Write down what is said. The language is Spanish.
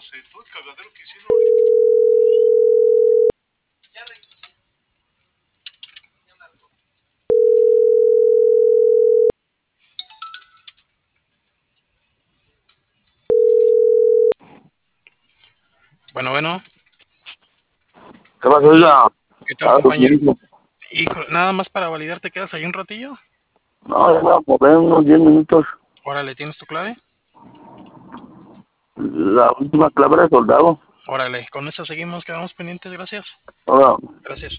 sé, todo el cagadero que hicieron ahorita. Ya revisé. Ya marcó. Bueno, ¿Qué pasó, oiga? ¿qué tal, ¿Sabes lo que compañero? hizo? Hijo, nada más para validar, ¿te quedas ahí un ratillo? No, ya me voy a mover unos 10 minutos. Órale, ¿tienes tu clave? La última clave de soldado. Órale, con eso seguimos, quedamos pendientes, gracias. Ahora, Gracias.